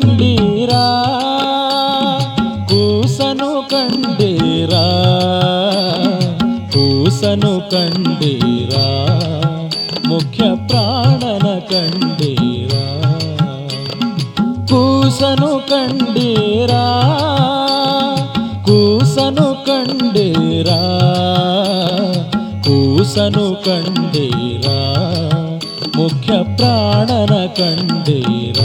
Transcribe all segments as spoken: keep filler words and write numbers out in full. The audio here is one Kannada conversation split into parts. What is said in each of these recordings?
ಕಂಡೀರಾ ಕೂಸನು ಕಂಡೀರಾ ಕೂಸನು ಕಂಡೀರಾ ಮುಖ್ಯ ಪ್ರಾಣನ ಕಂಡೀರಾ ಕೂಸನು ಕಂಡೀರಾ ಕೂಸನು ಕಂಡೀರಾ ಕೂಸನು ಕಂಡೀರಾ ಮುಖ್ಯ ಪ್ರಾಣನ ಕಂಡೀರಾ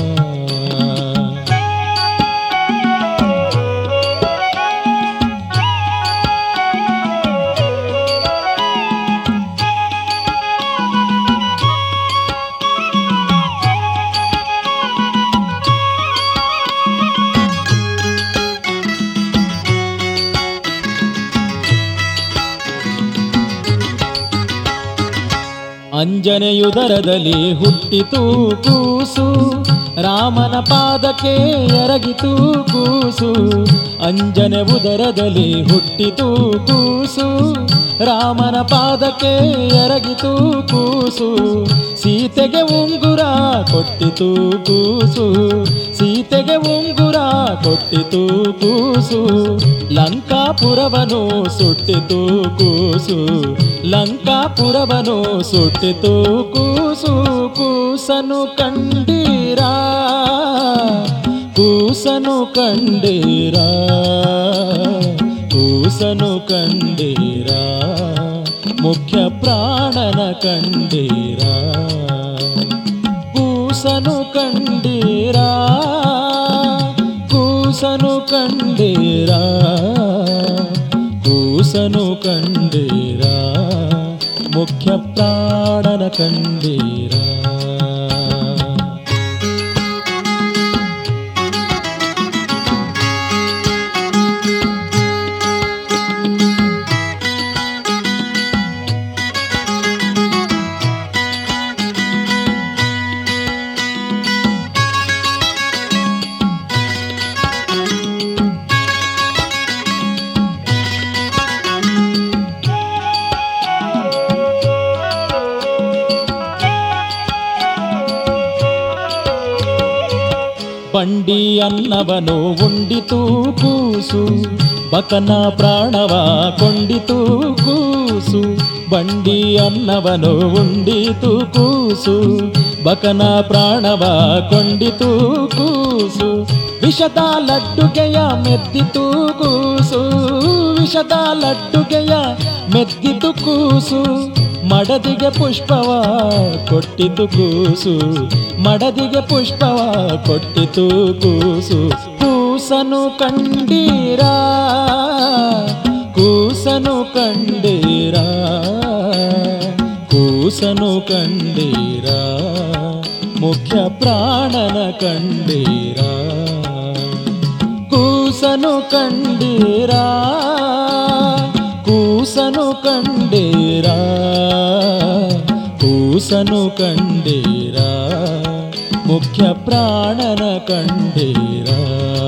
ಅಂಜನೆಯುದರದಲ್ಲಿ ಹುಟ್ಟಿತು ಕೂಸು ರಾಮನ ಪಾದಕ್ಕೆ ಎರಗಿತು ಕೂಸು ಅಂಜನೆ ಉದರದಲ್ಲಿ ಹುಟ್ಟಿತು ಕೂಸು ರಾಮನ ಪಾದಕ್ಕೆ ಎರಗಿತು ಕೂಸು ಸೀತೆಗೆ ಉಂಗುರ ಕೊಟ್ಟಿತು ಕೂಸು ಸೀತೆಗೆ ಉಂಗುರ ಕೊಟ್ಟಿತು ಕೂಸು ಲಂಕಾಪುರವನು ಸುಟ್ಟಿತು ಕೂಸು ಲಂಕಾಪುರವನು ಸುಟ್ಟಿತು ಕೂಸು ಕೂಸನು ಕಂಡೀರಾ ಕೂಸನು ಕಂಡೀರಾ ಕೂಸನು ಕಂಡೀರಾ ಮುಖ್ಯ ಪ್ರಾಣನ ಕಂಡೀರಾ ಕೂಸನು ಕಂಡೀರಾ ಕೂಸನು ಕಂಡೀರಾ ಕೂಸನು ಕಂಡೀರಾ ಮುಖ್ಯ ಪ್ರಾಣನ ಕಂಡೀರಾ ಬಂಡಿ ಅನ್ನವನು ಉಂಡಿತು ಕೂಸು ಬಕನ ಪ್ರಾಣವ ಕೊಂಡಿತು ಕೂಸು ಬಂಡಿ ಅನ್ನವನು ಉಂಡಿತು ಕೂಸು ಬಕನ ಪ್ರಾಣವ ಕೊಂಡಿತು ಕೂಸು ವಿಷದ ಲಡ್ಡುಗೆಯ ಮೆದ್ದಿತು ಕೂಸು ವಿಷದ ಲಡ್ಡುಗೆಯ ಮೆದ್ದಿತು ಕೂಸು ಮಡದಿಗೆ ಪುಷ್ಪವ ಕೊಟ್ಟಿತು ಕೂಸು ಮಡದಿಗೆ ಪುಷ್ಪವ ಕೊಟ್ಟಿತು ಕೂಸು ಕೂಸನು ಕಂಡೀರಾ ಕೂಸನು ಕಂಡೀರಾ ಕೂಸನು ಕಂಡೀರಾ ಮುಖ್ಯ ಪ್ರಾಣನ ಕಂಡೀರಾ ಕೂಸನು ಕಂಡೀರಾ ಕೂಸನು ಕಂಡೀರಾ ಕೂಸನು ಕಂಡೀರಾ ಮುಖ್ಯ ಪ್ರಾಣನ ಕಂಡೀರಾ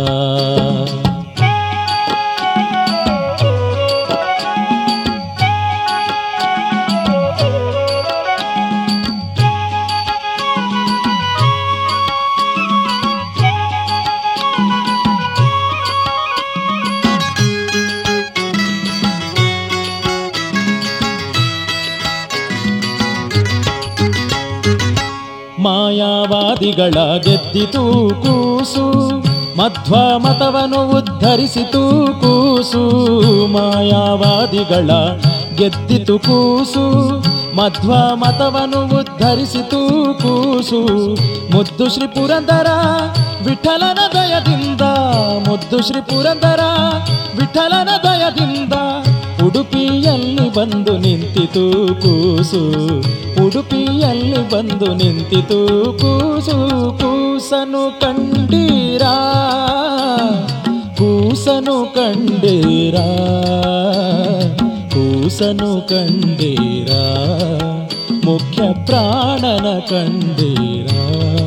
ಮಾಯಾವಾದಿಗಳ ಗೆದ್ದಿತು ಕೂಸು ಮಧ್ವ ಮತವನು ಉದ್ಧರಿಸಿತು ಕೂಸು ಮಾಯಾವಾದಿಗಳ ಗೆದ್ದಿತು ಕೂಸು ಮಧ್ವ ಮತವನು ಉದ್ಧರಿಸಿತು ಕೂಸು ಮುದ್ದು ಶ್ರೀ ಪುರಂದರ ವಿಠಲನ ದಯದಿಂದ ಮುದ್ದು ಶ್ರೀ ಪುರಂದರ ವಿಠಲನ ದಯದಿಂದ ಉಡುಪಿಯಲ್ಲಿ ಬಂದು ನಿಂತಿತು ಕೂಸು ಉಡುಪಿಯಲ್ಲಿ ಬಂದು ನಿಂತಿತು ಕೂಸು ಕೂಸನು ಕಂಡೀರಾ ಕೂಸನು ಕಂಡೀರಾ ಕೂಸನು ಕಂಡೀರಾ ಮುಖ್ಯ ಪ್ರಾಣನ ಕಂಡೀರಾ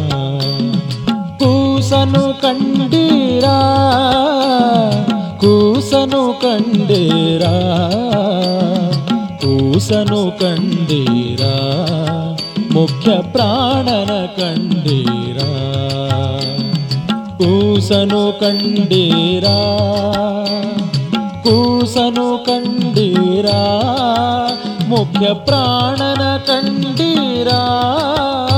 ಕೂಸನು ಕಂಡೀರಾ ಕೂಸನು ಕಂಡೀರಾ ಕೂಸನು ಕಂಡೀರಾ ಮುಖ್ಯ ಪ್ರಾಣನ ಕಂಡೀರಾ ಕೂಸನು ಕಂಡೀರಾ ಕೂಸನು ಕಂಡೀರಾ ಮುಖ್ಯ ಪ್ರಾಣನ ಕಂಡೀರಾ